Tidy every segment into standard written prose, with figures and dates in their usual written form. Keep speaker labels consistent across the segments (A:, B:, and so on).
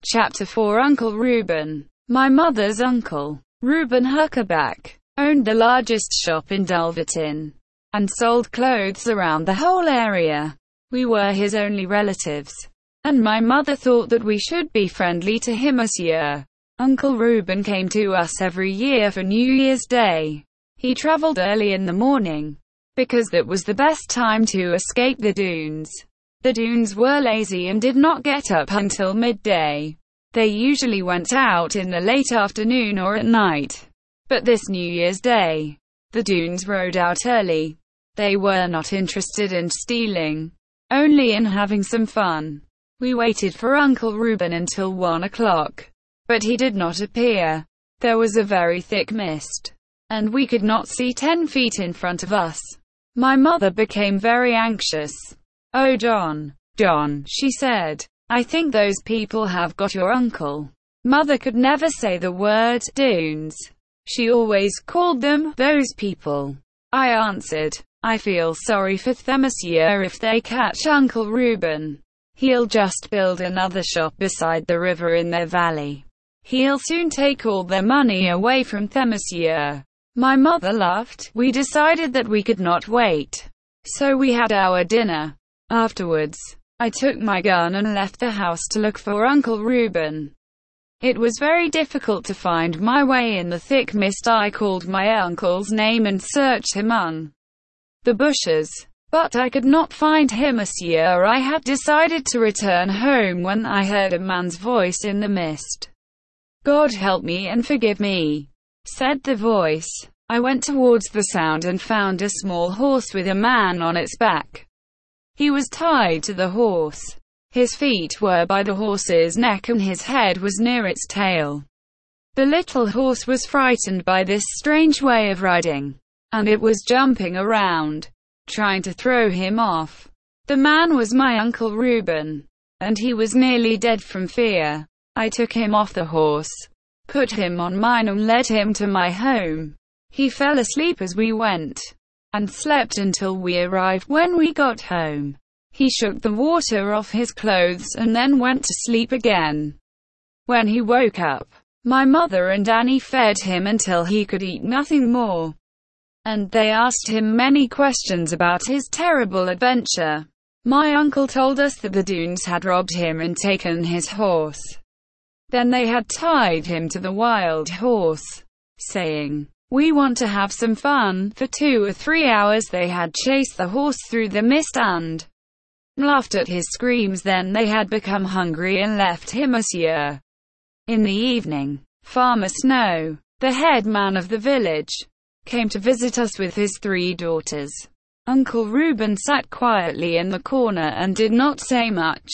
A: Chapter 4 Uncle Reuben. My mother's uncle, Reuben Huckerback, owned the largest shop in Dulverton, and sold clothes around the whole area. We were his only relatives, and my mother thought that we should be friendly to him this year. Uncle Reuben came to us every year for New Year's Day. He traveled early in the morning, because that was the best time to escape the dunes. The dunes were lazy and did not get up until midday. They usually went out in the late afternoon or at night. But this New Year's Day, the dunes rode out early. They were not interested in stealing, only in having some fun. We waited for Uncle Reuben until 1 o'clock, but he did not appear. There was a very thick mist, and we could not see 10 feet in front of us. My mother became very anxious. "Oh, John, she said, "I think those people have got your uncle." Mother could never say the word dunes. She always called them those people. I answered, "I feel sorry for them this year if they catch Uncle Reuben. He'll just build another shop beside the river in their valley. He'll soon take all their money away from them this year." My mother laughed. We decided that we could not wait, so we had our dinner. Afterwards, I took my gun and left the house to look for Uncle Reuben. It was very difficult to find my way in the thick mist. I called my uncle's name and searched among the bushes, but I could not find him this year. I had decided to return home when I heard a man's voice in the mist. "God help me and forgive me," said the voice. I went towards the sound and found a small horse with a man on its back. He was tied to the horse. His feet were by the horse's neck and his head was near its tail. The little horse was frightened by this strange way of riding, and it was jumping around, trying to throw him off. The man was my Uncle Reuben, and he was nearly dead from fear. I took him off the horse, put him on mine and led him to my home. He fell asleep as we went, and slept until we arrived. When we got home, he shook the water off his clothes and then went to sleep again. When he woke up, my mother and Annie fed him until he could eat nothing more, and they asked him many questions about his terrible adventure. My uncle told us that the dunes had robbed him and taken his horse. Then they had tied him to the wild horse, saying, "We want to have some fun." For 2 or 3 hours they had chased the horse through the mist and laughed at his screams. Then they had become hungry and left him here. In the evening, Farmer Snow, the head man of the village, came to visit us with his 3 daughters. Uncle Reuben sat quietly in the corner and did not say much.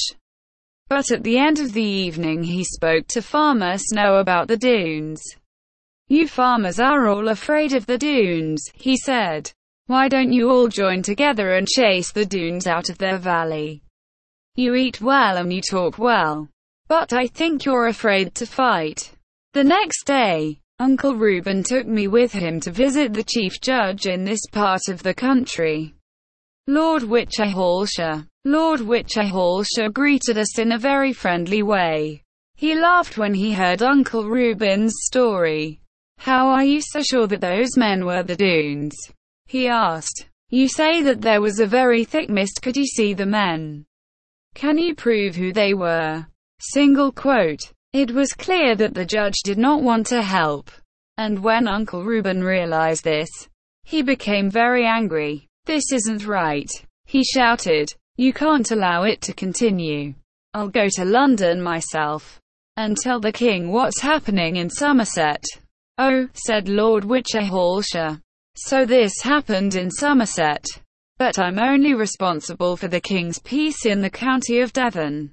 A: But at the end of the evening he spoke to Farmer Snow about the dunes. "You farmers are all afraid of the dunes," he said. "Why don't you all join together and chase the dunes out of their valley? You eat well and you talk well, but I think you're afraid to fight." The next day, Uncle Reuben took me with him to visit the chief judge in this part of the country, Lord Wychehalsha. Lord Wychehalsha greeted us in a very friendly way. He laughed when he heard Uncle Reuben's story. "How are you so sure that those men were the dunes?" he asked. "You say that there was a very thick mist. Could you see the men? Can you prove who they were?" Single quote. It was clear that the judge did not want to help, and when Uncle Reuben realized this, he became very angry. "This isn't right," he shouted. "You can't allow it to continue. I'll go to London myself and tell the king what's happening in Somerset." "Oh," said Lord Wychehalsha. "So this happened in Somerset? But I'm only responsible for the king's peace in the county of Devon.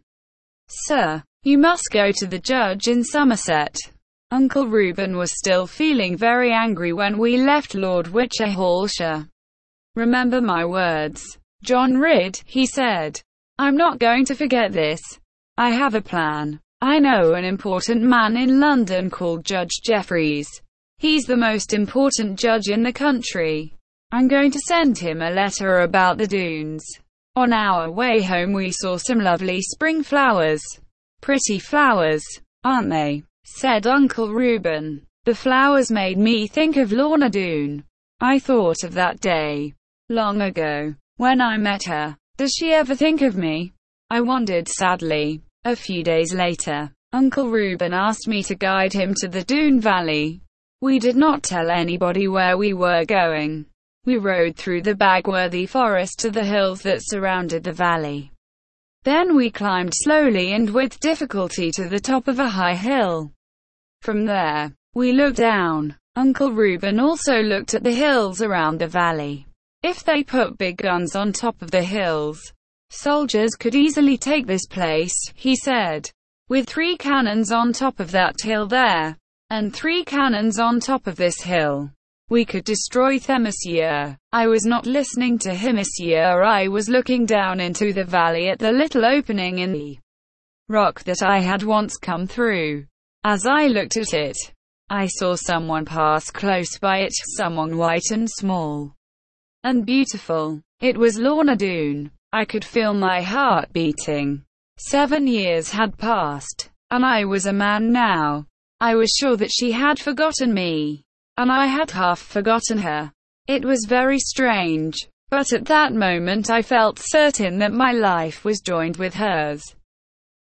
A: Sir, you must go to the judge in Somerset." Uncle Reuben was still feeling very angry when we left Lord Wychehalsha. "Remember my words, John Ridd," he said. "I'm not going to forget this. I have a plan. I know an important man in London called Judge Jeffreys. He's the most important judge in the country. I'm going to send him a letter about the dunes." On our way home we saw some lovely spring flowers. Pretty flowers, aren't they? Said Uncle Reuben. The flowers made me think of Lorna Doone. I thought of that day, long ago, when I met her. Does she ever think of me? I wondered sadly. A few days later, Uncle Reuben asked me to guide him to the Doone Valley. We did not tell anybody where we were going. We rode through the Bagworthy forest to the hills that surrounded the valley. Then we climbed slowly and with difficulty to the top of a high hill. From there, we looked down. Uncle Reuben also looked at the hills around the valley. If they put big guns on top of the hills, soldiers could easily take this place, he said. With 3 cannons on top of that hill there, and 3 cannons on top of this hill, we could destroy them, monsieur. I was not listening to him, monsieur. I was looking down into the valley at the little opening in the rock that I had once come through. As I looked at it, I saw someone pass close by it, someone white and small and beautiful. It was Lorna Doone. I could feel my heart beating. 7 years had passed, and I was a man now. I was sure that she had forgotten me, and I had half forgotten her. It was very strange, but at that moment I felt certain that my life was joined with hers.